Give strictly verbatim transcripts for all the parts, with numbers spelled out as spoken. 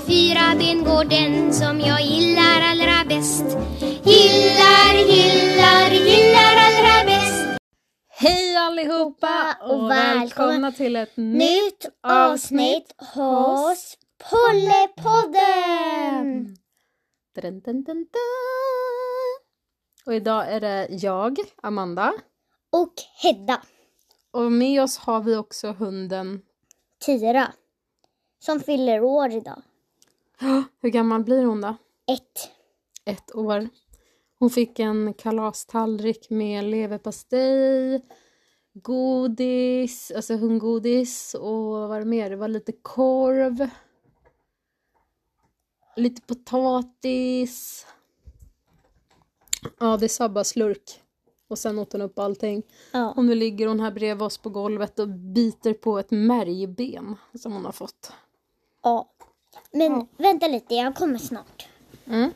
fyra ben går den som jag gillar allra bäst. Gillar, gillar, gillar allra bäst. Hej allihopa och, och välkomna, välkomna till ett nytt avsnitt hos Pollepodden. Dun, dun, dun, dun. Och idag är det jag, Amanda. Och Hedda. Och med oss har vi också hunden Tyra. Som fyller år idag. Hur gammal blir hon då? Ett. Ett år. Hon fick en kalastallrik med leverpastej, godis, alltså hundgodis och vad var det mer? Det var lite korv, lite potatis. Ja, det sa bara slurk. Och sen åt hon upp allting. Ja. Och nu ligger hon här bredvid oss på golvet och biter på ett märgben som hon har fått. Ja. Men ja. Vänta lite, jag kommer snart. Mm.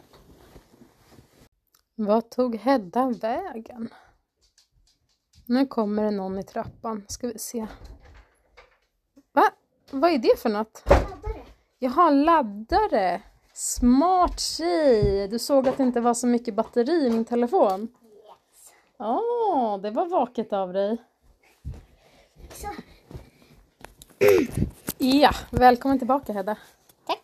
Vad tog Hedda vägen? Nu kommer det någon i trappan. Ska vi se. Va? Vad är det för något? Laddare. Jaha, laddare. Smart tjej. Du såg att det inte var så mycket batteri i min telefon. Yes. Ja, oh, det var vaket av dig. Så. Ja, välkommen tillbaka Hedda. Tack.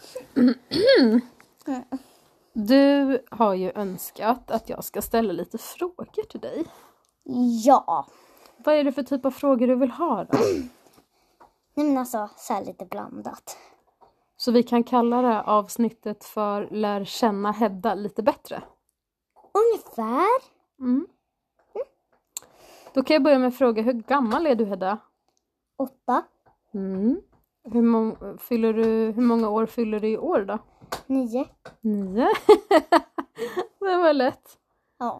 Du har ju önskat att jag ska ställa lite frågor till dig. Ja. Vad är det för typ av frågor du vill ha då? Nej men alltså, så här lite blandat. Så vi kan kalla det avsnittet för Lär känna Hedda lite bättre. Ungefär. Mm. Då kan jag börja med att fråga, hur gammal är du Hedda? Åtta. Mm. Hur, må- fyller du, hur många år fyller du i år då? Nio. Nio. Det var lätt. Ja.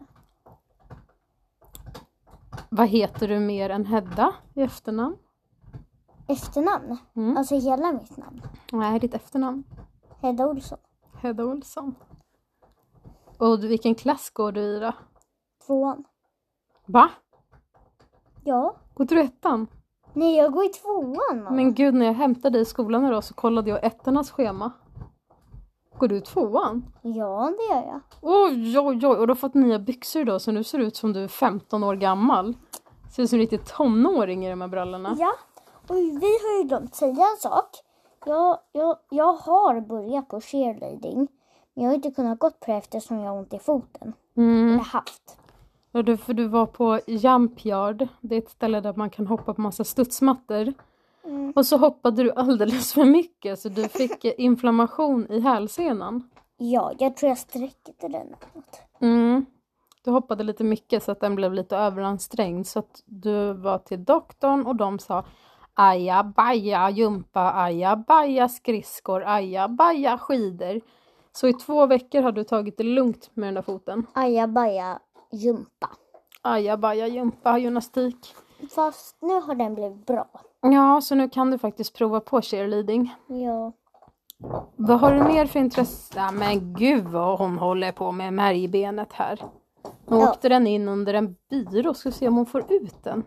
Vad heter du mer än Hedda i efternamn? Efternamn? Mm. Alltså hela mitt namn. Nej, ditt efternamn. Hedda Olsson. Hedda Olsson. Och du, vilken klass går du i då? Tvåan. Va? Ja. Går du ettan? Nej, jag går i tvåan. Då. Men gud, när jag hämtade dig i skolan idag så kollade jag ettornas schema. Går du i tvåan? Ja, det gör jag. Oj, oj, oj. Och du har fått nya byxor då, så nu ser det ut som du är femton år gammal. Ser ut som en riktig tonåring i de här brallorna. Ja, och vi har ju glömt säga en sak. Jag, jag, jag har börjat på cheerleading. Men jag har inte kunnat gått på det eftersom jag har ont i foten. Mm. Eller haft. Ja, du, för du var på Jump Yard. Det är ett ställe där man kan hoppa på massa studsmattor. Mm. Och så hoppade du alldeles för mycket så du fick inflammation i hälsenan. Ja, jag tror jag sträckte den. Mm. Du hoppade lite mycket så att den blev lite överansträngd. Så att du var till doktorn och de sa aja baja jumpa, aja baja skridskor, aja baja skidor. Så i två veckor har du tagit det lugnt med den där foten. Aja baja jumpa. Aja baja jumpa gymnastik. Fast nu har den blivit bra. Ja, så nu kan du faktiskt prova på cheerleading. Ja. Vad har du mer för intresse? Ja, men gud vad hon håller på med märgbenet här. Nu Ja. åkte den in under en byrå. Ska se om hon får ut den.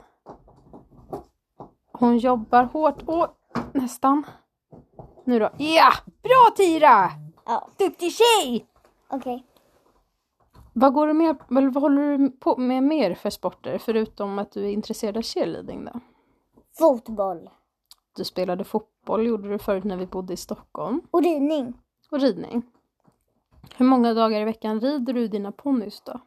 Hon jobbar hårt. Åh, nästan. Nu då. Ja, bra Tyra! Ja. Duktig tjej! Okej. Okay. Vad går du med, eller vad håller du på med mer för sporter? Förutom att du är intresserad av cheerleading då? Fotboll. Du spelade fotboll, gjorde du förut när vi bodde i Stockholm. Och ridning. Och ridning. Hur många dagar i veckan rider du dina ponnys då?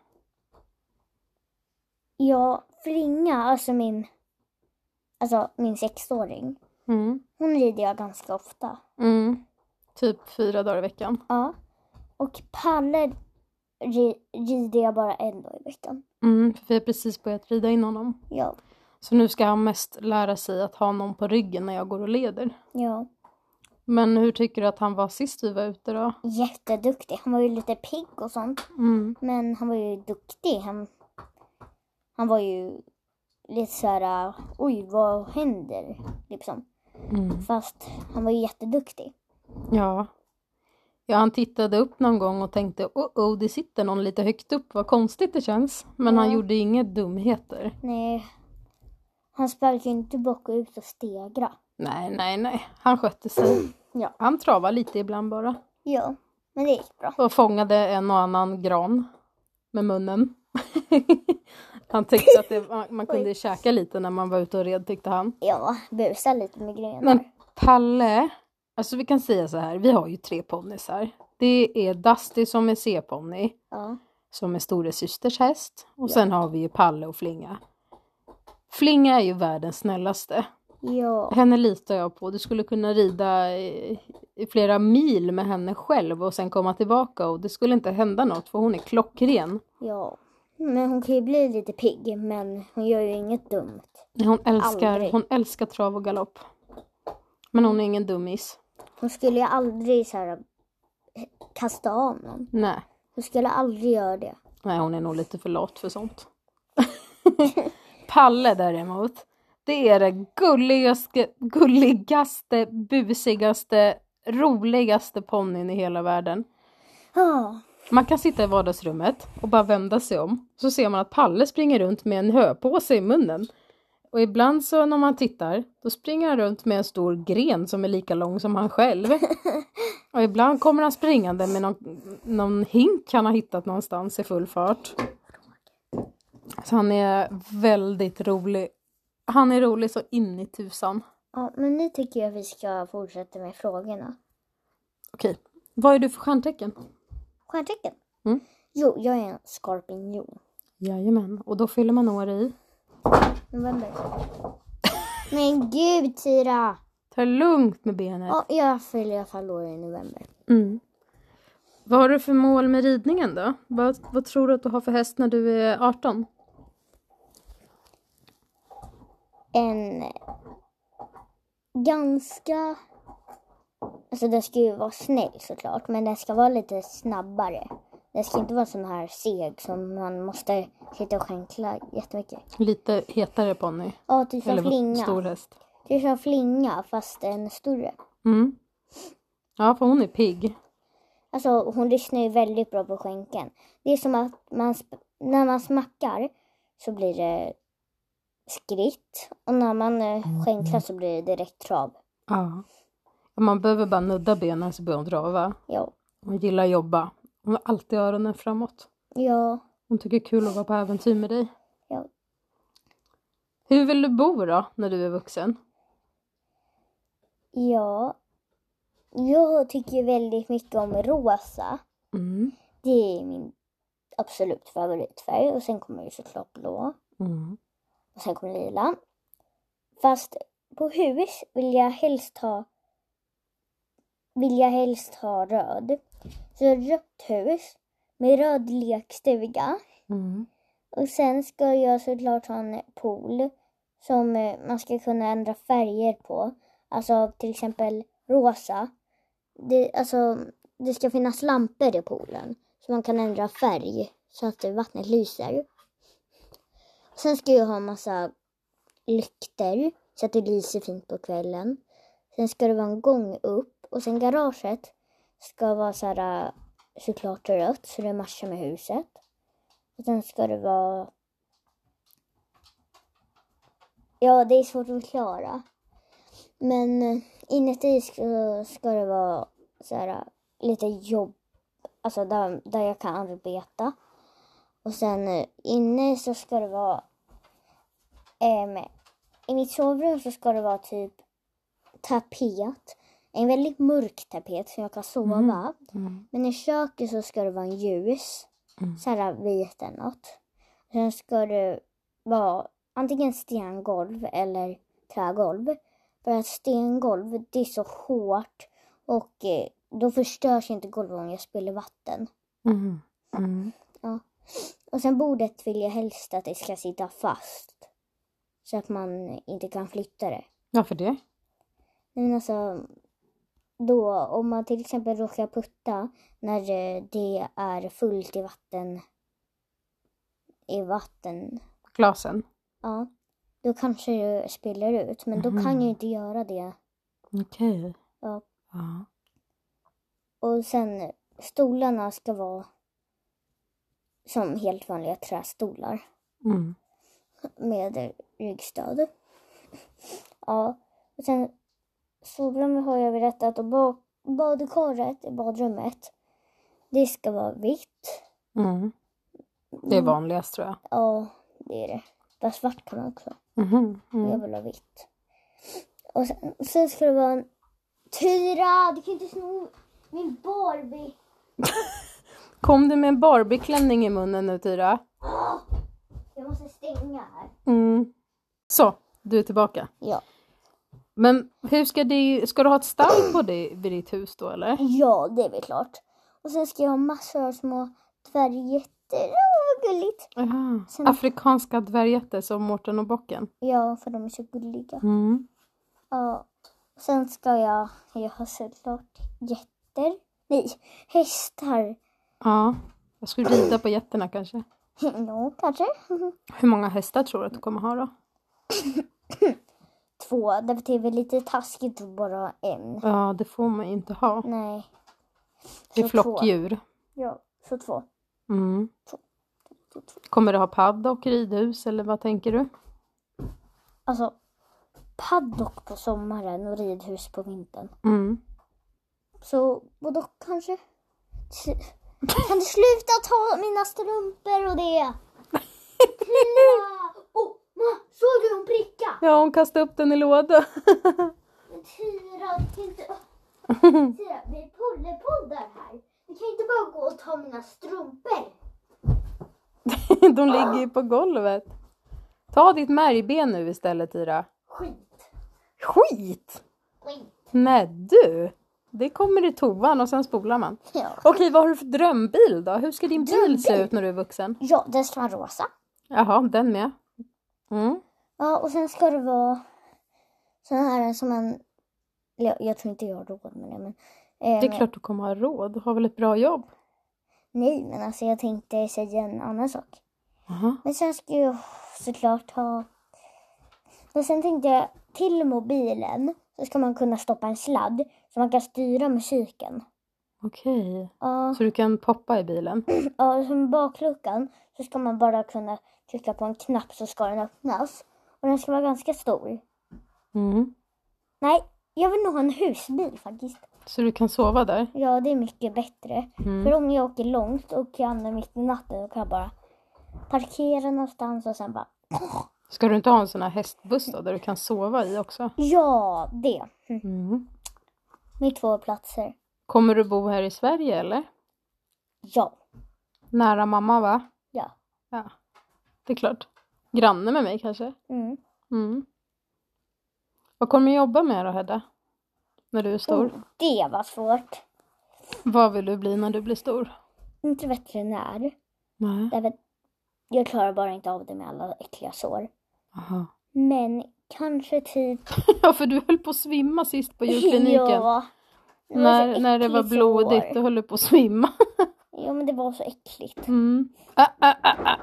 Ja, Fringa, alltså min, alltså min sexåring. Mm. Hon rider jag ganska ofta. Mm. Typ fyra dagar i veckan. Ja. Och Palle ri- rider jag bara en dag i veckan. Mm, för vi har precis börjat rida in honom. Ja. Så nu ska han mest lära sig att ha någon på ryggen när jag går och leder. Ja. Men hur tycker du att han var sist vi var ute då? Jätteduktig. Han var ju lite pigg och sånt. Mm. Men han var ju duktig. Han, han var ju lite så här, oj vad händer? Liksom. Mm. Fast han var ju jätteduktig. Ja. Ja, han tittade upp någon gång och tänkte, oh, oh det sitter någon lite högt upp, vad konstigt det känns. Men ja. Han gjorde inga dumheter. Nej, han sprang ju inte bak och ut och stegra. Nej, nej, nej. Han skötte sig. Ja. Han travar lite ibland bara. Ja, men det gick bra. Och fångade en och annan gran med munnen. Han tyckte att det, man, man kunde käka lite när man var ute och red, tyckte han. Ja, busa lite med grenar. Men Palle, alltså vi kan säga så här, vi har ju tre ponnys här. Det är Dusty som är C-ponny, Ja. som är store systers häst. Och sen har vi ju Palle och Flinga. Flinga är ju världens snällaste. Ja. Henne litar jag på. Du skulle kunna rida i, i flera mil med henne själv och sen komma tillbaka. Och det skulle inte hända något, för hon är klockren. Ja. Men hon kan ju bli lite pigg, men hon gör ju inget dumt. Hon älskar, Aldrig. hon älskar trav och galopp. Men hon är ingen dummis. Hon skulle ju aldrig så här kasta av någon. Nej. Hon skulle aldrig göra det. Nej, hon är nog lite för lat för sånt. Palle däremot. Det är det gulligaste, gulligaste, busigaste, roligaste ponnyn i hela världen. Ja. Man kan sitta i vardagsrummet och bara vända sig om. Så ser man att Palle springer runt med en höpåse i munnen. Och ibland så när man tittar, då springer han runt med en stor gren som är lika lång som han själv. Och ibland kommer han springande med någon, någon hink han har hittat någonstans i full fart. Så han är väldigt rolig. Han är rolig så in i tusan. Ja, men nu tycker jag att vi ska fortsätta med frågorna. Okej, vad är du för stjärntecken? Stjärntecken? Mm. Jo, jag är en skorpion. Jajamän, och då fyller man år i... November. Men gud, Tyra! Ta det lugnt med benet. Ja, jag fyller i alla fall år i november. Mm. Vad har du för mål med ridningen då? Vad, vad tror du att du har för häst när du är arton? En ganska... Alltså den ska ju vara snäll såklart, men den ska vara lite snabbare. Den ska inte vara sån här seg som man måste sitta och skänkla jättemycket. Lite hetare ponny. Ja, typ som Eller flinga. stor häst. Typ som flinga, fast en större. Mm. Ja, för hon är pigg. Alltså hon lyssnar ju väldigt bra på skänken. Det är som att man sp- när man smackar så blir det skritt. Och när man eh, skänklar så blir det direkt trav. Ja. Man behöver bara nudda benen så börjar hon drava. Ja. Hon gillar att jobba. Hon har alltid öronen framåt. Ja. Hon tycker det är kul att vara på äventyr med dig. Ja. Hur vill du bo då när du är vuxen? Ja. Jag tycker väldigt mycket om rosa. Mm. Det är min absolut favoritfärg. Och sen kommer det såklart blå. Mm. Och sen kommer lila. Fast på hus vill jag helst ha vill jag helst ha röd. Så rött hus med röd lekstuga. Mm. Och sen ska jag såklart ha en pool som man ska kunna ändra färger på. Alltså till exempel rosa. Det, alltså, det ska finnas lampor i poolen så man kan ändra färg så att vattnet lyser. Sen ska jag ha en massa lyktor så att det lyser fint på kvällen. Sen ska det vara en gång upp. Och sen garaget ska vara så här, såklart rött så det matchar med huset. Och sen ska det vara... Ja, det är svårt att förklara. Men inuti ska, ska det vara så här, lite jobb. Alltså där, där jag kan arbeta. Och sen inne så ska det vara... Eh, I mitt sovrum så ska det vara typ tapet. En väldigt mörk tapet som jag kan sova. Mm. Mm. Men i köket så ska det vara en ljus. Mm. Så här vit eller något. Sen ska det vara antingen stengolv eller trägolv. För att stengolv, det är så hårt. Och eh, då förstörs inte golvet om jag spiller vatten. Mm. Mm. Ja. Och sen bordet vill jag helst att det ska sitta fast. Så att man inte kan flytta det. Varför det? Men alltså, då om man till exempel råkar putta när det är fullt i vatten, i vatten, Glasen? ja, då kanske det spiller ut. Men Mhm. då kan jag inte göra det. Okej. Okay. Ja. Ja. Och sen stolarna ska vara som helt vanliga trästolar Mm. med ryggstöd. Ja, och sen sovrummet har jag berättat och ba- badkaret i badrummet. Det ska vara vitt. Mm. Det är vanligast tror jag. Ja, det är det. Fast svart kan man också. Mhm, mm. Jag vill ha vitt. Och sen, sen ska det vara en... Tyra, du kan inte sno min Barbie. Kom du med en Barbie-klänning i munnen nu, Tyra? Åh, jag måste stänga här. Mm. Så, du är tillbaka. Ja. Men hur ska det, ska du ha ett stall på det vid ditt hus då, eller? Ja, det är väl klart. Och sen ska jag ha massor av små dvärggetter. Åh, gulligt. Aha. Sen- Afrikanska dvärggetter som Mårten och Bocken. Ja, för de är så gulliga. Mm. Ja. Sen ska jag, jag har såklart getter. Nej, hästar. Ja, jag skulle rida på getterna kanske. Ja, kanske. Hur många hästar tror du att du kommer ha då? Två, därför det är väl lite taskigt att bara ha en. Ja, det får man ju inte ha. Nej. Det är Så två. flockdjur. Ja, så två. Mm. Två, två. Kommer du ha paddock, ridhus eller vad tänker du? Alltså, paddock på sommaren och ridhus på vintern. Mm. Så både och kanske. S- Kan du sluta ta mina strumpor och det? Tyra! Oh, ma, såg du hon pricka? Ja, hon kastade upp den i lådan. Men Tyra, du kan inte... Tyra, vi är pollepoddar här. Du kan inte bara gå och ta mina strumpor. De ligger ju på golvet. Ta ditt märgben nu istället, Tyra. Skit. Skit! Skit. Nej du! Det kommer i toan och sen spolar man. Ja. Okej, vad har du för drömbil då? Hur ska din bil Drömbil? se ut när du är vuxen? Ja, den ska vara rosa. Jaha, den med. Mm. Ja, och sen ska det vara sån här som en... Jag, jag tror inte jag har råd med det, men... eh, Det är klart du kommer ha råd. Du har väl ett bra jobb? Nej, men alltså jag tänkte säga en annan sak. Aha. Men sen ska jag såklart ha... Och sen tänkte jag, till mobilen så ska man kunna stoppa en sladd så man kan styra musiken. Okej. Ja, Så du kan poppa i bilen? ja, och som bakluckan så ska man bara kunna trycka på en knapp så ska den öppnas. Och den ska vara ganska stor. Mm. Nej, jag vill nog ha en husbil faktiskt. Så du kan sova där? Ja, det är mycket bättre. Mm. För om jag åker långt och jag hamnar mitt i natten då kan jag bara parkera någonstans och sen bara... Ska du inte ha en sån här hästbuss då, där du kan sova i också? Ja, det. Mm. Mm. Med två platser. Kommer du bo här i Sverige eller? Ja. Nära mamma va? Ja. Ja, det är klart. Granne med mig kanske? Mm. Mm. Vad kommer du jobba med då, Hedda? När du är stor? Oh, det var svårt. Vad vill du bli när du blir stor? Inte veterinär. Nej. Därför att jag klarar bara inte av det med alla äckliga sår. Aha. Men kanske typ... Ja, för du höll på att svimma sist på djurkliniken. Ja. Det var när, så när det var äckligt blodigt, sår. då höll du på att svimma. Ja, men det var så äckligt. Mm. Ah, ah, ah, ah.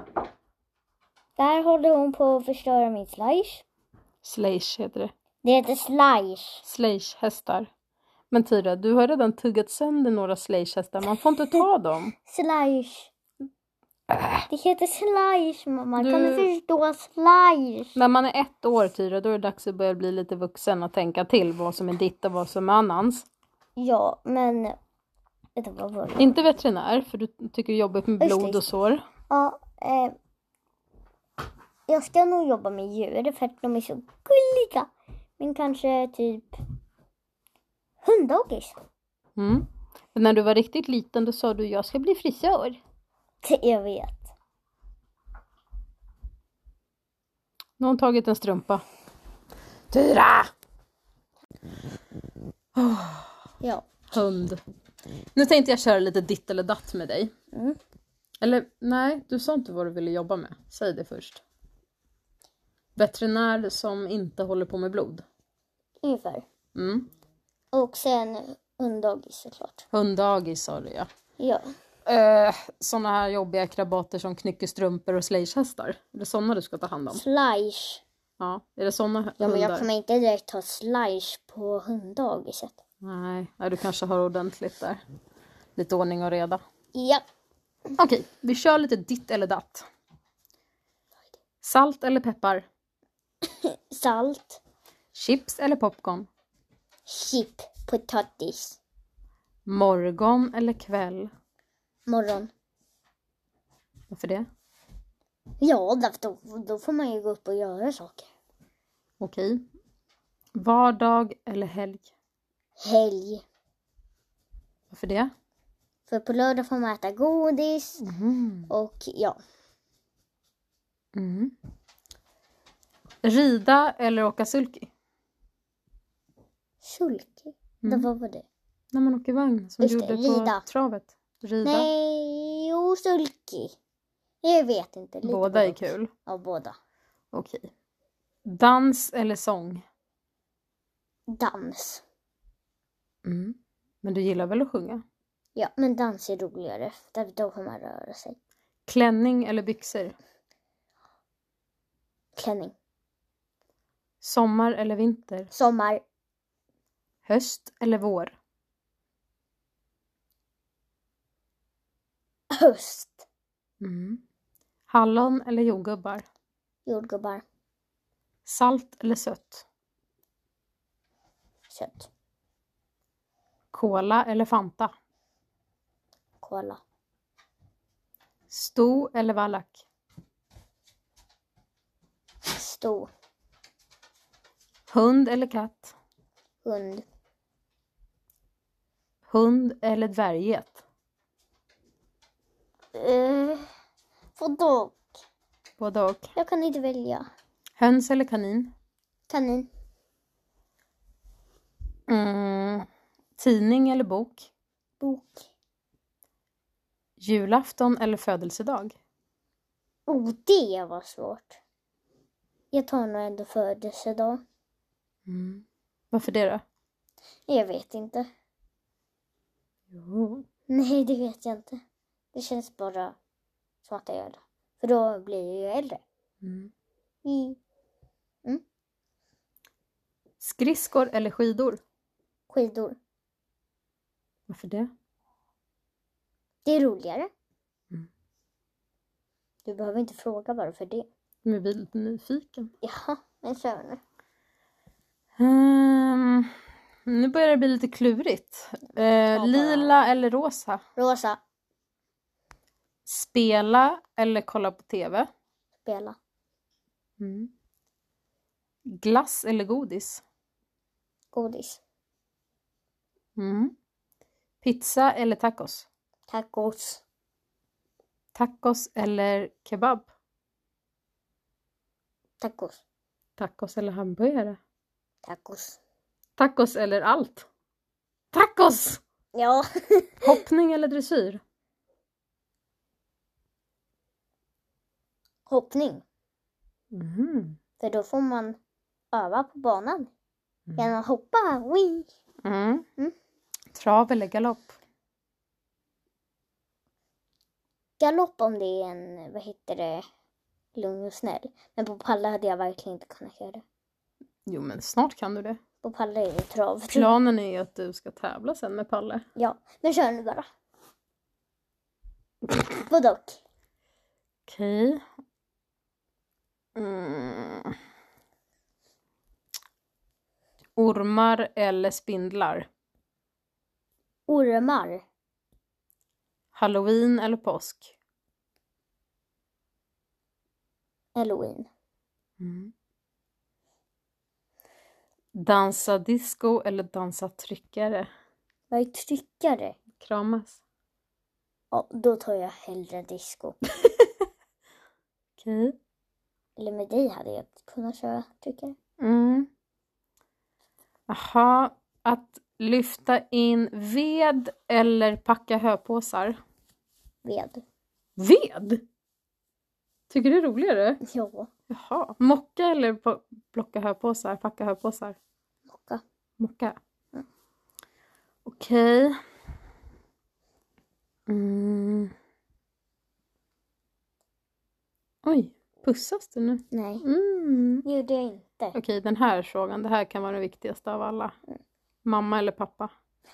Där håller hon på att förstöra min slice. Sleish heter det. Det heter slice. Sleish hästar. Men Tyra, du har redan tuggat sönder några sleish hästar. Man får inte ta dem. Slice. Det heter slice, mamma. Du- Kan du förstå slice? När man är ett år, Tyra, då är det dags att börja bli lite vuxen och tänka till vad som är ditt och vad som är annans. Ja, men... Vänta, vad var det? Inte veterinär, för du tycker det är jobbigt med Just det, blod just och sår. Ja, eh, jag ska nog jobba med djur för att de är så gulliga. Men kanske typ hunddagis. Mm. Men när du var riktigt liten, då sa du jag ska bli frisör. Jag vet. Nu har hon tagit en strumpa. Tyra! Ja. Hund. Nu tänkte jag köra lite ditt eller datt med dig. Mm. Eller nej, du sa inte vad du ville jobba med. Säg det först. Veterinär som inte håller på med blod. Ungefär. Mm. Och sen hunddagis såklart. Hunddagis sa du ja. Ja. Eh, såna här jobbiga krabater som knycker strumpor och sleighästar. Är det såna du ska ta hand om? Slice. Ja, är det såna hundar? Ja, men jag kommer inte direkt ta slice på hunddagiset. Nej, nej, du kanske har ordentligt där. Lite ordning och reda. Ja. Okej, vi kör lite ditt eller datt. Salt eller peppar? Salt. Chips eller popcorn? Chip, potatis. Morgon eller kväll? Morgon. Varför det? Ja, då, då får man ju gå upp och göra saker. Okej. Vardag eller helg? Helg. Varför det? För på lördag får man äta godis. Mm. Och ja. Mm. Rida eller åka sulky? Sulky. Mm. Då, vad var det? När man åker vagn som Just du det, gjorde på rida. travet. Rida. Nej, jo, sulky. Jag vet inte. Lite Båda är både. kul. Ja, båda. Okej. Dans eller sång? Dans. Mm. Men du gillar väl att sjunga? Ja, men dans är roligare. Där då får man röra sig. Klänning eller byxor? Klänning. Sommar eller vinter? Sommar. Höst eller vår? Höst. Mm. Hallon eller jordgubbar? Jordgubbar. Salt eller sött? Kött. Cola eller Fanta? Cola. Sto eller vallack? Sto. Hund eller katt? Hund. Hund eller dvärget? Uh, vadå? Både och. Jag kan inte välja. Höns eller kanin? Kanin. Mm. Tidning eller bok? Bok. Julafton eller födelsedag? Oh, det var svårt. Jag tar nog ändå födelsedag. Mm. Varför det då? Jag vet inte. Jo. Nej, det vet jag inte. Det känns bara som att jag gör det. För då blir jag ju äldre. Mm. Mm. Mm. Skridskor eller skidor? Skidor. Varför det? Det är roligare. Mm. Du behöver inte fråga varför det. Jag är lite nyfiken. Jaha, men kör nu. Um, nu börjar det bli lite klurigt. Uh, lila eller rosa? Rosa. Spela eller kolla på tv? Spela. Mm. Glass eller godis? Godis. Mm. Pizza eller tacos? Tacos. Tacos eller kebab? Tacos. Tacos eller hamburgare? Tacos. Tacos eller allt? Tacos! Ja. Hoppning eller dressyr? Hoppning. Mm. För då får man öva på banan. Mm. Genom att hoppa. Wee. Mm. Mm. Trav eller galopp? Galopp om det är en, vad heter det, lugn och snäll. Men på palla hade jag verkligen inte kunnat göra det. Jo, men snart kan du det. På palla är det trav. Planen är ju att du ska tävla sen med Palle. Ja, men kör nu bara. Vadå? Okej. Mm. Ormar eller spindlar? Ormar. Halloween eller påsk? Halloween. Mm. Dansa disco eller dansa tryckare? Vad är tryckare? Kramas. Ja, då tar jag hellre disco. Okej. Eller med dig hade jag kunnat köra tryckare. Mm. Aha. Att lyfta in ved eller packa höpåsar? Ved. Ved? Tycker du det är roligare? Ja. Jaha. Mocka eller po- plocka höpåsar? Packa höpåsar? Mocka. Mocka. Mm. Okej. Mm. Oj, pussas du nu? Nej, Mm. det gjorde jag inte. Okej, den här frågan. Det här kan vara den viktigaste av alla. Mm. Mamma eller pappa?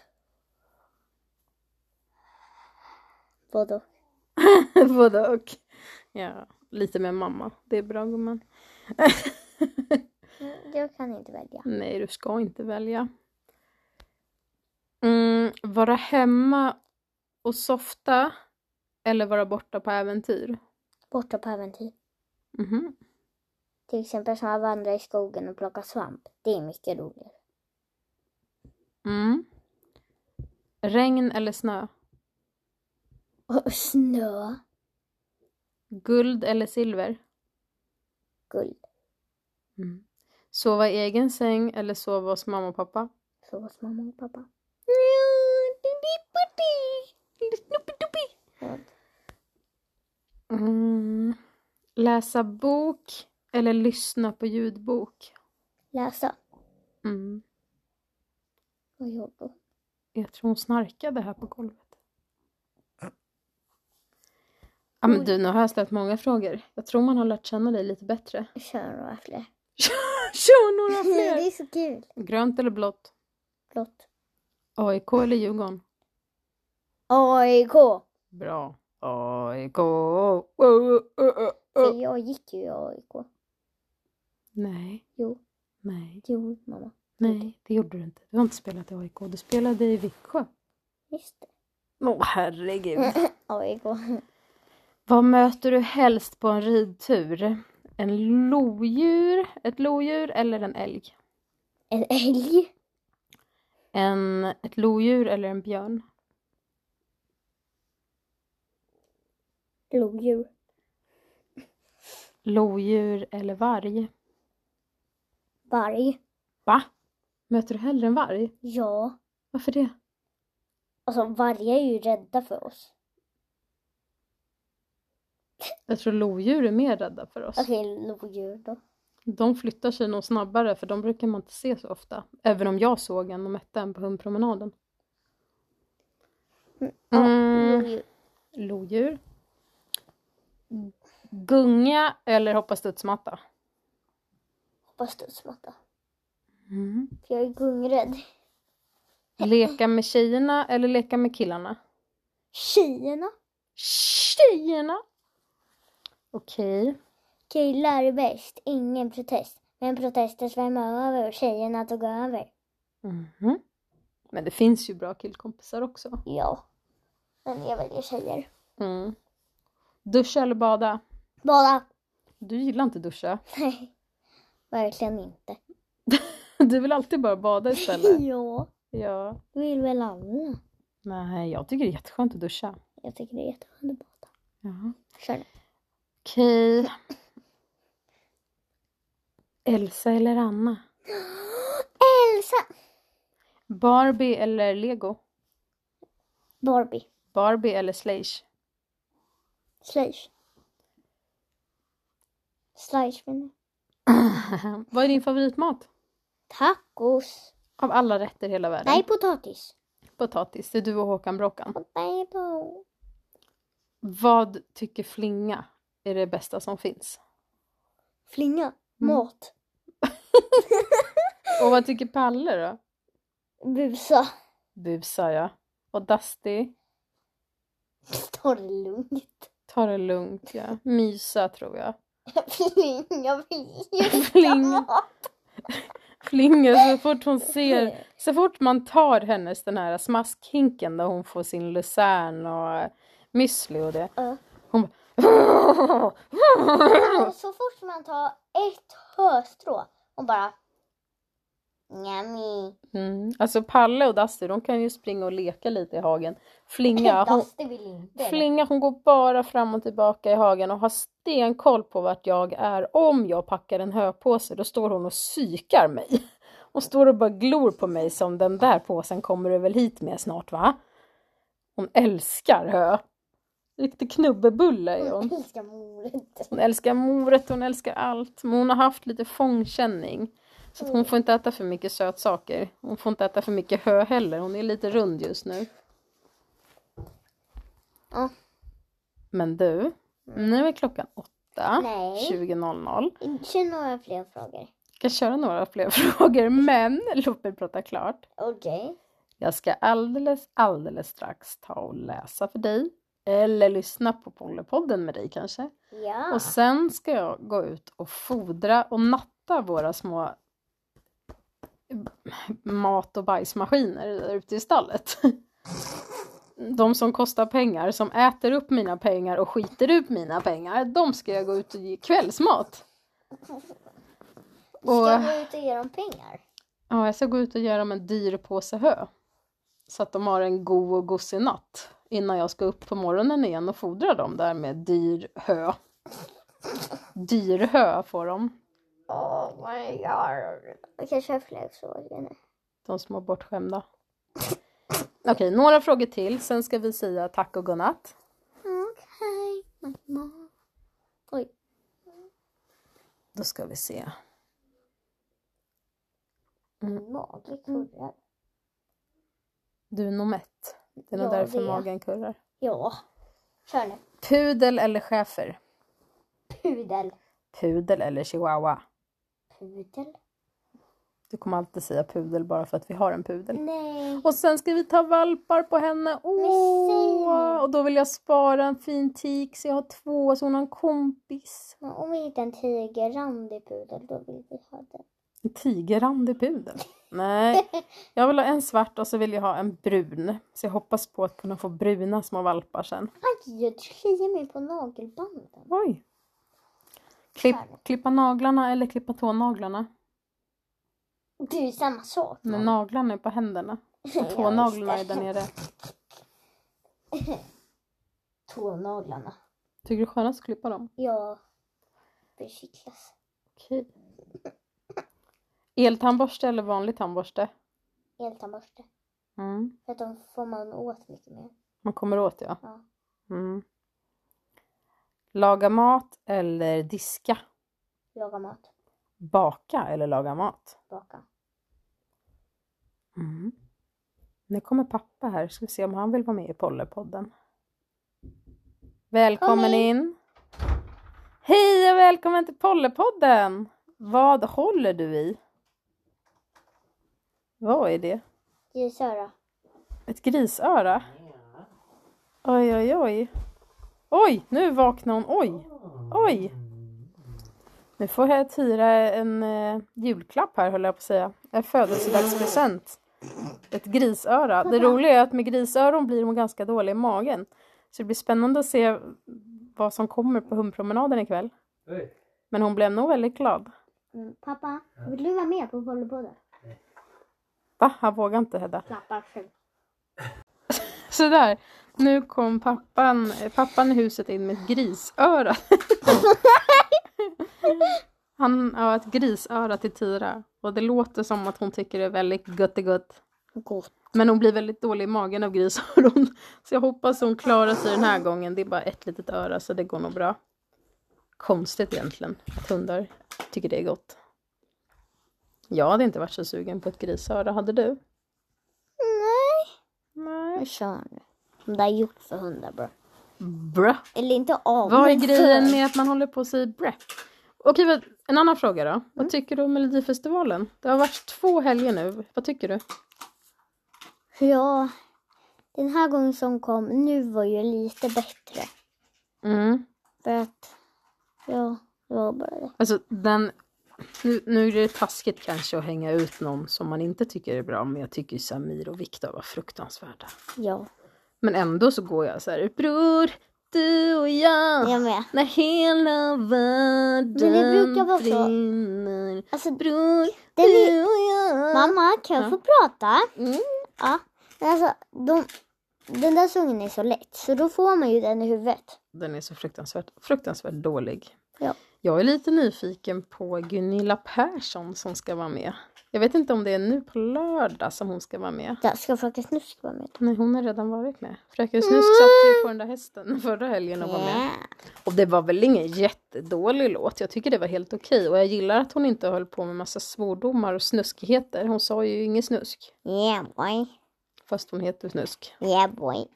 Vadå? Både och. Ja, lite med mamma. Det är bra, gumman. Jag kan inte välja. Nej, du ska inte välja. Mm, vara hemma och softa eller vara borta på äventyr? Borta på äventyr. Mhm. Till exempel som att vandra i skogen och plocka svamp. Det är mycket roligare. Mm. Regn eller snö? Och snö. Guld eller silver? Guld. Mm. Sova i egen säng eller sova hos mamma och pappa? Så hos mamma och pappa. Mm. Läsa bok eller lyssna på ljudbok? Läsa. Mm. Och jobba. Jag tror hon snarkade här på golvet. Ja, men du, nu har jag ställt många frågor. Jag tror man har lärt känna dig lite bättre. Kör några fler. Kör några Det fler! är så kul. Grönt eller blått? Blått. A I K eller Djurgården? A I K. Bra. A I K. Oh, oh, oh, För oh. jag gick ju i A I K. Nej, Jo. nej, Jo, mamma. nej. Det gjorde du inte. Du har inte spelat i A I K. Du spelade i Viksjö. Just det. Åh, herregud. A I K. Vad möter du helst på en ridtur? En lodjur, ett lodjur eller en älg? En älg. En, ett lodjur eller en björn? Lodjur. Lodjur eller varg? Varg. Va? Möter du hellre en varg? Ja. Varför det? Alltså vargar är ju rädda för oss. Jag tror lodjur är mer rädda för oss. Okej, lodjur då. De flyttar sig nog snabbare för de brukar man inte se så ofta. Även om jag såg en och mätte en på hundpromenaden. Ja, Mm. lodjur. Lodjur. Gunga eller hoppa studsmatta? Hoppas studsmatta. Mm. För jag är gungrädd. Leka med tjejerna eller leka med killarna? Tjejerna. Tjejerna! Okej. Killar är bäst. Ingen protest. Men protester svämmar över och tjejerna tog över. Mhm. Men det finns ju bra killkompisar också. Ja. Men jag väljer tjejer. Mm. Duscha eller bada? Båda. Du gillar inte duscha. Nej. Verkligen inte. Du vill alltid bara bada istället. Ja. Ja. Det vill väl alla. Nej, jag tycker det är jätteskönt att duscha. Jag tycker det är jätteskönt att bada. Ja. Kör nu. Okej. Elsa eller Anna? Elsa. Barbie eller Lego? Barbie. Barbie eller Slash? Slash. Slash menar jag. Vad är din favoritmat? Tacos. Av alla rätter i hela världen? Nej, potatis. Potatis. Det är du och Håkan Bråkan. Potato. Vad tycker Flinga är det bästa som finns? Flinga. Mm. Mat. Och vad tycker Palle då? Busa. Busa, ja. Och Dusty? Ta det lugnt. Ta det lugnt, ja. Mysa, tror jag. Flinga vill Flinga. Flinga, så fort hon ser... Så fort man tar hennes den här smaskhinken där hon får sin lucern och müsli och det. Uh. Hon bara... Så fort man tar ett höstrå och bara... Njami. Mm. Alltså Palle och Dusty, de kan ju springa och leka lite i hagen. Flinga, hon, Dusty vill inte. Flinga, hon går bara fram och tillbaka i hagen och har stenkoll på vart jag är. Om jag packar en höpåse, då står hon och psykar mig. Hon står och bara glor på mig som den där påsen kommer du väl hit med snart, va? Hon älskar hö. Riktigt knubbebulle är hon. Hon älskar morot. Hon älskar moret, hon älskar allt. Men hon har haft lite fångkänning. Så att hon får inte äta för mycket sötsaker. Hon får inte äta för mycket hö heller. Hon är lite rund just nu. Ja. Men du, nu är klockan åtta. Nej. tjugo noll noll. Kör några fler frågor. Jag ska köra några fler frågor. Men låt mig prata klart. Okej. Okay. Jag ska alldeles, alldeles strax ta och läsa för dig. Eller lyssna på Pollepodden med dig kanske. Ja. Och sen ska jag gå ut och fodra och natta våra små mat- och bajsmaskiner där ute i stallet. De som kostar pengar, som äter upp mina pengar och skiter ut mina pengar, de ska jag gå ut och ge kvällsmat. Du ska gå ut och ge dem pengar? Ja, jag ska gå ut och ge dem en dyr påse hö. Så att de har en god och gosig natt. Innan jag ska upp på morgonen igen och fodra dem där med dyr hö. Dyr hö får de. Oh my god. Jag kanske har fler frågor nu. De små bortskämda. Okej, okay, några frågor till. Sen ska vi säga tack och godnatt. Okej, okay. Mamma. Oj. Då ska vi se. Mm. Mage kurrar. Du är nog mätt. Det är nog Ja, därför det. magen kurrar. Ja. Kör nu. Pudel eller schäfer? Pudel. Pudel eller chihuahua? Pudel. Du kommer alltid säga pudel bara för att vi har en pudel. Nej. Och sen ska vi ta valpar på henne. Åh! Och då vill jag spara en fin tik så jag har två så hon har en kompis. Men om vi hittar en tigerrandig pudel då vill vi ha den. En tigerrandig pudel? Nej. Jag vill ha en svart och så vill jag ha en brun. Så jag hoppas på att kunna få bruna små valpar sen. Aj, jag kliar mig på nagelbanden. Oj. Klipp, klippa naglarna eller klippa tånaglarna? Det är ju samma sak. Men naglarna är på händerna. Och tånaglarna är där nere. Tånaglarna. Tycker du det är skönast att klippa dem? Ja. Det kittlas. Okej. Eltandborste eller vanlig tandborste? Eltandborste. Mm. För att de får man åt mycket mer. Man kommer åt, ja. Ja. Mm. Laga mat eller diska? Laga mat. Baka eller laga mat? Baka. Mm. Nu kommer pappa här. Ska vi se om han vill vara med i Pollepodden. Välkommen in. in. Hej och välkommen till Pollepodden. Vad håller du i? Vad är det? Grisöra. Ett grisöra? Oj, oj, oj. Oj, nu vaknar hon. Oj, oj. Nu får jag hyra en eh, julklapp här, höll jag på att säga. En födelsedagspresent. Ett grisöra. Det roliga är att med grisöron blir de ganska dåliga i magen. Så det blir spännande att se vad som kommer på hundpromenaden ikväll. Men hon blev nog väldigt glad. Mm, pappa, vill du vara med på Pollepodden? Va? Han vågar inte, Hedda. Klappa själv. Sådär. Nu kom pappan, pappan i huset in med ett grisöra. Han har ett grisöra till Tyra. Och det låter som att hon tycker det är väldigt gott och gott. Gott. Men hon blir väldigt dålig i magen av grisöron. Så jag hoppas hon klarar sig den här gången. Det är bara ett litet öra så det går nog bra. Konstigt egentligen att hundar tycker det är gott. Jag hade inte varit så sugen på ett grisöra. Hade du? Nej. Nej. Jag kör nu. Det är gjort för hundar, bra. Bra. Eller inte av. Vad är men grejen för. med att man håller på att säga bra? Okej, en annan fråga då. Mm. Vad tycker du om Melodifestivalen? Det har varit två helger nu. Vad tycker du? Ja, den här gången som kom nu var ju lite bättre. Mm. För att, ja, det var bara det. Alltså, den... Nu, nu är det taskigt kanske att hänga ut någon som man inte tycker är bra. Men jag tycker Samir och Viktor var fruktansvärda. Ja. Men ändå så går jag så här, bror, du och jag. Jag med. När hela världen Men det brukar vara så. brinner. Alltså, bror, det är du och jag. mamma, kan jag Ja. få prata? Mm. Ja. Men alltså, de, den där sången är så lätt. Så då får man ju den i huvudet. Den är så fruktansvärt, fruktansvärt dålig. Ja. Jag är lite nyfiken på Gunilla Persson som ska vara med. Jag vet inte om det är nu på lördag som hon ska vara med. Där ska Fröken Snusk vara med. Nej, hon har redan varit med. Fröken Snusk satt ju på den där hästen förra helgen och var med. Och det var väl ingen jättedålig låt. Jag tycker det var helt okej. Och jag gillar att hon inte höll på med massa svordomar och snuskigheter. Hon sa ju inget snusk. Yeah boy. Fast hon heter Snusk. Yeah boy.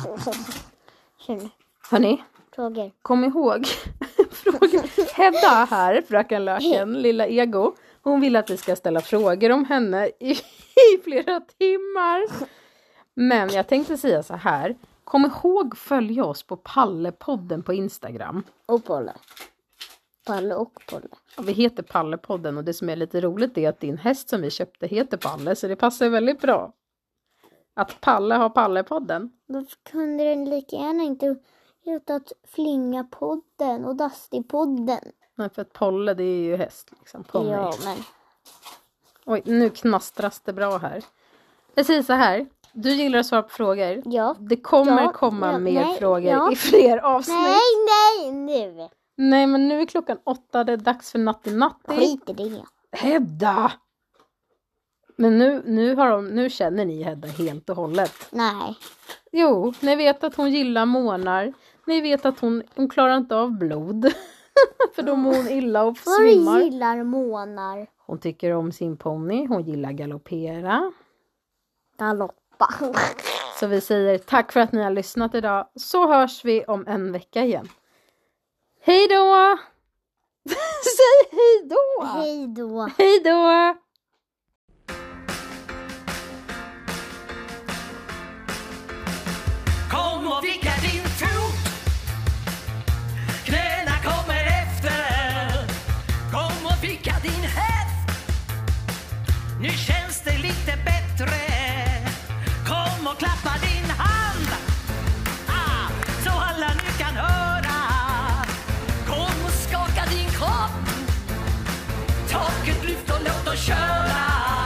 Känner. Hörni, Frågor. kom ihåg. Fråga. Hedda här, fröken Löken, lilla ego. Hon vill att vi ska ställa frågor om henne i, i flera timmar. Men jag tänkte säga så här. Kom ihåg följa oss på Pallepodden på Instagram. Och Polle. Palle och Polle. Ja, vi heter Pallepodden och det som är lite roligt är att din häst som vi köpte heter Palle. Så det passar väldigt bra att Palle har Pallepodden. Varför kunde den lika gärna inte hetat Flingapodden och Dusty-podden? Nej, för att Polle det är ju häst. Liksom, ponny. Ja, men... Oj, nu knastras det bra här. Jag säger så här. Du gillar att svara på frågor. Ja. Det kommer Ja, komma ja, mer nej, frågor ja. i fler avsnitt. Nej, nej, nu. Nej, men nu är klockan åtta. Det är dags för natti-natti. Skit i det. Hedda! Men nu, nu, har de, nu känner ni Hedda helt och hållet. Nej. Jo, ni vet att hon gillar månar. Ni vet att hon, hon klarar inte av blod. För då mår hon illa och svimmar. Hon gillar månar. Hon tycker om sin ponny. Hon gillar galoppera. Galoppa. Så vi säger tack för att ni har lyssnat idag. Så hörs vi om en vecka igen. Hej då! Säg hej då! Hej då. Hej då! Kom och vicka din fot. Knäna kommer efter. Kom och vicka din häst. Nu känns det lite bättre. Kom och klappa din hand. Ah, så alla nu kan höra. Kom och skaka din kropp. Taket lyft och låt oss köra.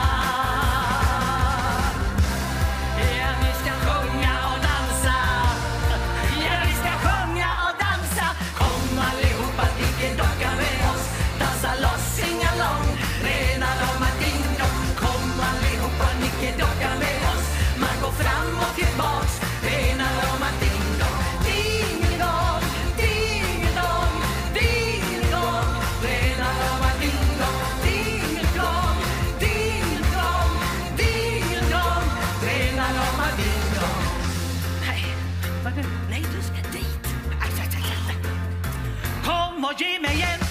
Ja, vi ska sjunga och dansa. Ja, vi ska sjunga och dansa. Kom allihopa, vilken docka med oss. Dansa loss, singa lång. Rena rama ding dong. Kom allihopa, vilken docka med oss. Man går fram och tillbaks. Rena rama ding dong. Ding dong, ding dong, ding dong. Rena rama ding dong. Ding dong, ding dong, ding dong. Rena rama ding dong. Nej, vad nu? Nej, du ska dit. Aj, aj, aj, aj. Kom och ge mig en